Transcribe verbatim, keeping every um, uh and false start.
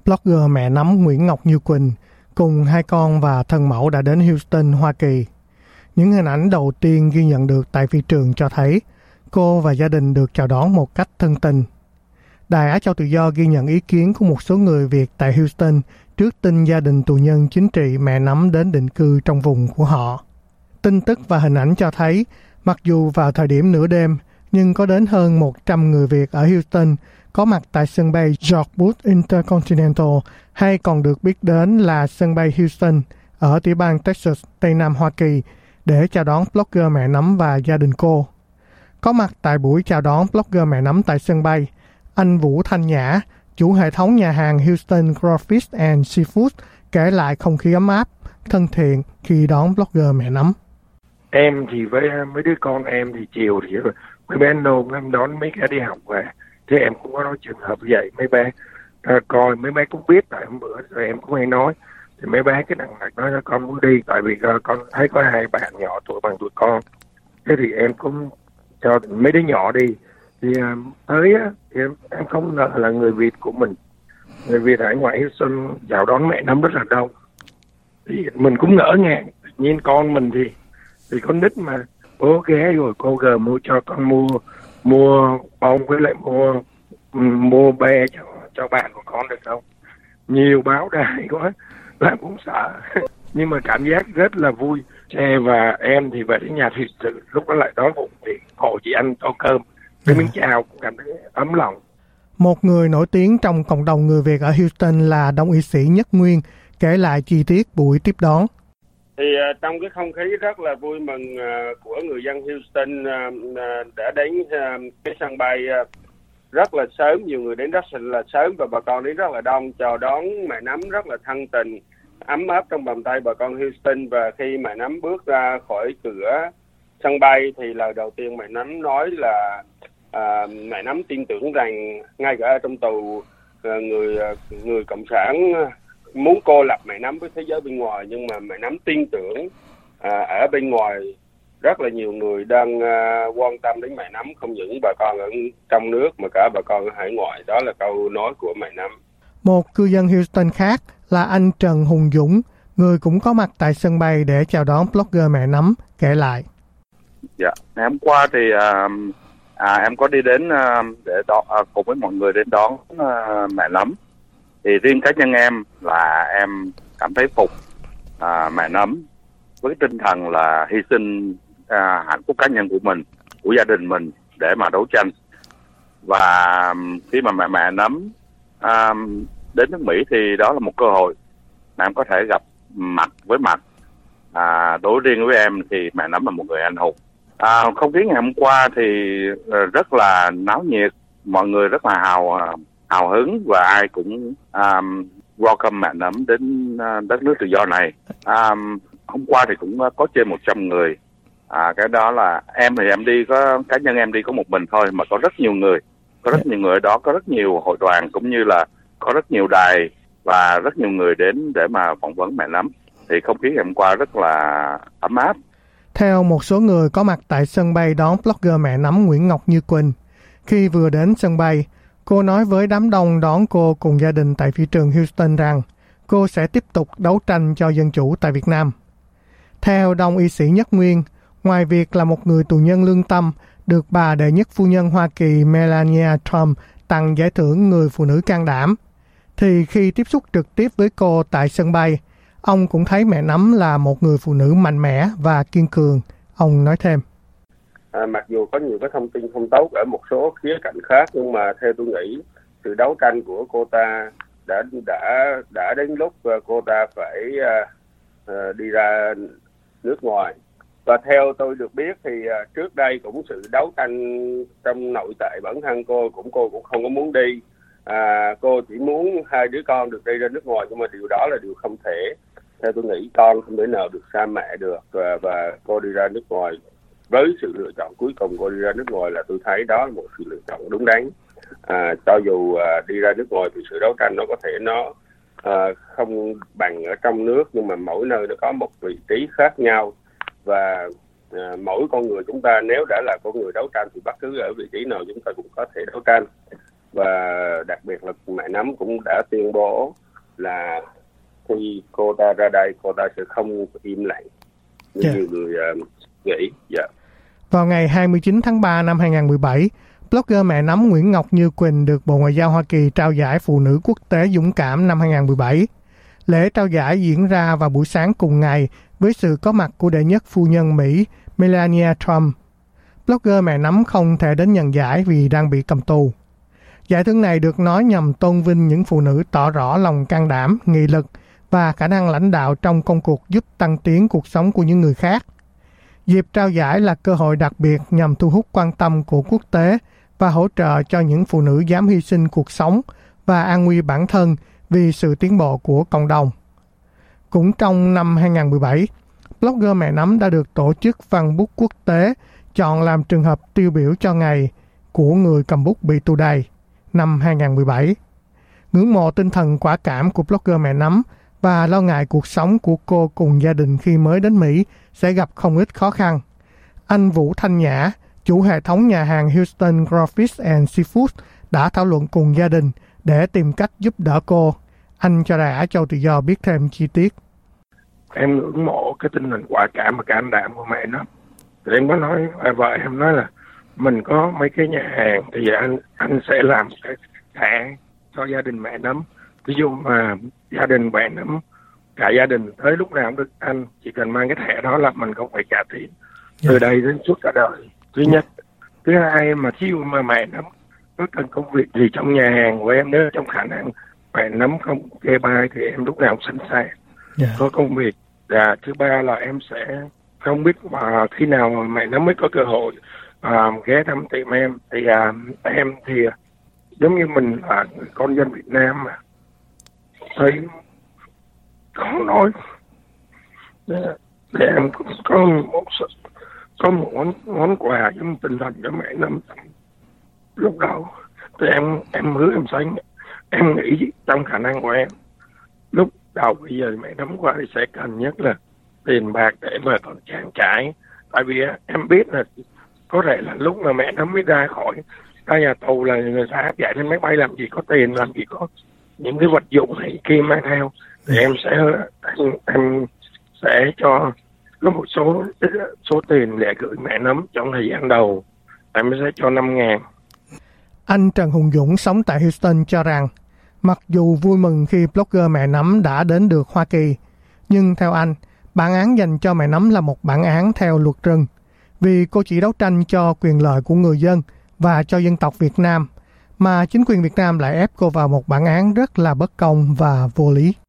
blogger mẹ nấm Nguyễn Ngọc Như Quỳnh cùng hai con và thân mẫu đã đến Houston, Hoa Kỳ. Những hình ảnh đầu tiên ghi nhận được tại phi trường cho thấy cô và gia đình được chào đón một cách thân tình. Đài Á Châu Tự Do ghi nhận ý kiến của một số người Việt tại Houston trước tin gia đình tù nhân chính trị mẹ nấm đến định cư trong vùng của họ. Tin tức và hình ảnh cho thấy, mặc dù vào thời điểm nửa đêm, nhưng có đến hơn một trăm người Việt ở Houston có mặt tại sân bay George Bush Intercontinental, hay còn được biết đến là sân bay Houston ở tiểu bang Texas, Tây Nam Hoa Kỳ, để chào đón blogger mẹ nấm và gia đình cô. Có mặt tại buổi chào đón blogger mẹ nấm tại sân bay, anh Vũ Thanh Nhã, chủ hệ thống nhà hàng Houston Crawfish and Seafood, kể lại không khí ấm áp, thân thiện khi đón blogger mẹ nấm. Em thì với mấy đứa con em thì chiều thì mấy bé nôn em đón mấy cái đi học về, thế em cũng có nói trường hợp vậy. Mấy bé à, coi mấy bé cũng biết, tại hôm bữa rồi em cũng hay nói, thì mấy bé cái đằng này nói là con muốn đi, tại vì uh, con thấy có hai bạn nhỏ tuổi bằng tuổi con, thế thì em cũng cho mấy đứa nhỏ đi. Thì uh, tới á, thì em, em không ngờ là người Việt của mình, người Việt ở ngoài Houston chào đón mẹ nấm rất là đông. Thì mình cũng ngỡ ngàng, nhìn con mình thì thì con nít mà bố ghé rồi cô gờ mua cho con mua mua bông với lại mua mua be cho cho bạn của con được không? Nhiều báo đài quá, làm cũng sợ. Nhưng mà cảm giác rất là vui. Xe và em thì về đến nhà thì lúc đó lại đói bụng thì hộ chị ăn tô cơm với miếng chao, cũng cảm thấy ấm lòng. Một người nổi tiếng trong cộng đồng người Việt ở Houston là đông y sĩ Nhất Nguyên kể lại chi tiết buổi tiếp đón. Thì uh, trong cái không khí rất là vui mừng uh, của người dân Houston uh, uh, đã đến uh, cái sân bay uh, rất là sớm, nhiều người đến rất là sớm và bà con đến rất là đông, chào đón mẹ nấm rất là thân tình, ấm áp trong vòng tay bà con Houston. Và khi mẹ nấm bước ra khỏi cửa sân bay thì lời đầu tiên mẹ nấm nói là uh, mẹ nấm tin tưởng rằng ngay cả ở trong tù uh, người uh, người cộng sản uh, muốn cô lập mẹ nấm với thế giới bên ngoài, nhưng mà mẹ nấm tin tưởng à, ở bên ngoài rất là nhiều người đang à, quan tâm đến mẹ nấm, không những bà con ở trong nước mà cả bà con ở hải ngoại. Đó là câu nói của mẹ nấm. Một cư dân Houston khác là anh Trần Hùng Dũng, người cũng có mặt tại sân bay để chào đón blogger mẹ nấm, kể lại. Dạ, ngày hôm qua thì à, à, em có đi đến à, để đón, à, cùng với mọi người đến đón à, mẹ nấm. Thì riêng cá nhân em là em cảm thấy phục à, mẹ nấm với tinh thần là hy sinh à, hạnh phúc cá nhân của mình, của gia đình mình để mà đấu tranh. Và khi mà mẹ mẹ nấm à, đến nước Mỹ thì đó là một cơ hội mà em có thể gặp mặt với mặt. À, đối riêng với em thì mẹ nấm là một người anh hùng. À, không khí ngày hôm qua thì rất là náo nhiệt, mọi người rất là hào hào hứng và ai cũng um, welcome mẹ nấm đến uh, đất nước tự do này. Um, hôm qua thì cũng có trên một trăm người. À, cái đó là em thì em đi có cá nhân em đi có một mình thôi, mà có rất nhiều người, có rất nhiều người ở đó, có rất nhiều hội đoàn cũng như là có rất nhiều đài và rất nhiều người đến để mà phỏng vấn mẹ nấm. Thì không khí ngày hôm qua rất là ấm áp. Theo một số người có mặt tại sân bay đón blogger mẹ nấm Nguyễn Ngọc Như Quỳnh, khi vừa đến sân bay, cô nói với đám đông đón cô cùng gia đình tại phi trường Houston rằng cô sẽ tiếp tục đấu tranh cho dân chủ tại Việt Nam. Theo đông y sĩ Nhất Nguyên, ngoài việc là một người tù nhân lương tâm, được bà đệ nhất phu nhân Hoa Kỳ Melania Trump tặng giải thưởng người phụ nữ can đảm, thì khi tiếp xúc trực tiếp với cô tại sân bay, ông cũng thấy mẹ nấm là một người phụ nữ mạnh mẽ và kiên cường. Ông nói thêm. À, mặc dù có nhiều cái thông tin không tốt ở một số khía cạnh khác, nhưng mà theo tôi nghĩ sự đấu tranh của cô ta đã đã đã đến lúc cô ta phải uh, uh, đi ra nước ngoài. Và theo tôi được biết thì uh, trước đây cũng sự đấu tranh trong nội tại bản thân cô cũng cô cũng không có muốn đi. À, cô chỉ muốn hai đứa con được đi ra nước ngoài, nhưng mà điều đó là điều không thể. Theo tôi nghĩ con không thể nào được xa mẹ được, và, và cô đi ra nước ngoài với sự lựa chọn cuối cùng cô đi ra nước ngoài là tôi thấy đó là một sự lựa chọn đúng đắn. À, cho dù à, đi ra nước ngoài thì sự đấu tranh nó có thể nó à, không bằng ở trong nước, nhưng mà mỗi nơi nó có một vị trí khác nhau, và à, mỗi con người chúng ta nếu đã là con người đấu tranh thì bất cứ ở vị trí nào chúng ta cũng có thể đấu tranh. và đặc biệt là mẹ nấm cũng đã tuyên bố là khi cô ta ra đây, cô ta sẽ không im lặng như yeah. nhiều người uh, nghĩ. Yeah. Vào ngày hai mươi chín tháng ba năm hai không một bảy, blogger mẹ nấm Nguyễn Ngọc Như Quỳnh được Bộ Ngoại giao Hoa Kỳ trao giải Phụ nữ Quốc tế Dũng cảm năm hai không một bảy. Lễ trao giải diễn ra vào buổi sáng cùng ngày với sự có mặt của đệ nhất phu nhân Mỹ Melania Trump. Blogger mẹ nấm không thể đến nhận giải vì đang bị cầm tù. Giải thưởng này được nói nhằm tôn vinh những phụ nữ tỏ rõ lòng can đảm, nghị lực và khả năng lãnh đạo trong công cuộc giúp tăng tiến cuộc sống của những người khác. Dịp trao giải là cơ hội đặc biệt nhằm thu hút quan tâm của quốc tế và hỗ trợ cho những phụ nữ dám hy sinh cuộc sống và an nguy bản thân vì sự tiến bộ của cộng đồng. Cũng trong năm hai không một bảy, blogger mẹ nấm đã được tổ chức văn bút quốc tế chọn làm trường hợp tiêu biểu cho ngày của người cầm bút bị tù đầy năm hai không một bảy. Ngưỡng mộ tinh thần quả cảm của blogger mẹ nấm và lo ngại cuộc sống của cô cùng gia đình khi mới đến Mỹ sẽ gặp không ít khó khăn. Anh Vũ Thanh Nhã, chủ hệ thống nhà hàng Houston Crawfish and Seafood, đã thảo luận cùng gia đình để tìm cách giúp đỡ cô. Anh cho Đài Á Châu Tự Do biết thêm chi tiết. Em ngưỡng mộ cái tinh thần quả cảm và can đảm của mẹ nó. Thì em có nói, vợ em nói là mình có mấy cái nhà hàng thì anh anh sẽ làm cái thẻ cho gia đình mẹ nấm. Ví dụ mà gia đình mẹ nấm, cả gia đình tới lúc nào cũng được ăn, chỉ cần mang cái thẻ đó là mình không phải trả tiền từ đây đến suốt cả đời. Thứ nhất. Thứ hai, mà khi mà mẹ nấm có cần công việc gì trong nhà hàng của em, nếu trong khả năng mẹ nấm không kê bai thì em lúc nào cũng sẵn sàng yeah. có công việc. Và thứ ba là em sẽ không biết mà khi nào mà mẹ nấm mới có cơ hội uh, ghé thăm tiệm em. Thì uh, em thì giống như mình là con dân Việt Nam mà thấy khó nói, để, để em có một có một món, món quà giống tinh thần cho mẹ nấm. Lúc đầu thì em em hứa em sẽ em nghĩ trong khả năng của em lúc đầu bây giờ mẹ nấm qua thì sẽ cần nhất là tiền bạc để mà còn trang trải. Tại vì em biết là có thể là lúc mà mẹ nấm mới ra khỏi ra nhà tù là người ta áp giải lên máy bay, làm gì có tiền, làm gì có những cái vật dụng này kia mang theo. Thì em sẽ em, em sẽ cho có một số số tiền để gửi mẹ nấm trong thời gian đầu. Em sẽ cho năm ngàn. Anh Trần Hùng Dũng sống tại Houston cho rằng mặc dù vui mừng khi blogger mẹ nấm đã đến được Hoa Kỳ, nhưng theo anh, bản án dành cho mẹ nấm là một bản án theo luật rừng, vì cô chỉ đấu tranh cho quyền lợi của người dân và cho dân tộc Việt Nam, mà chính quyền Việt Nam lại ép cô vào một bản án rất là bất công và vô lý.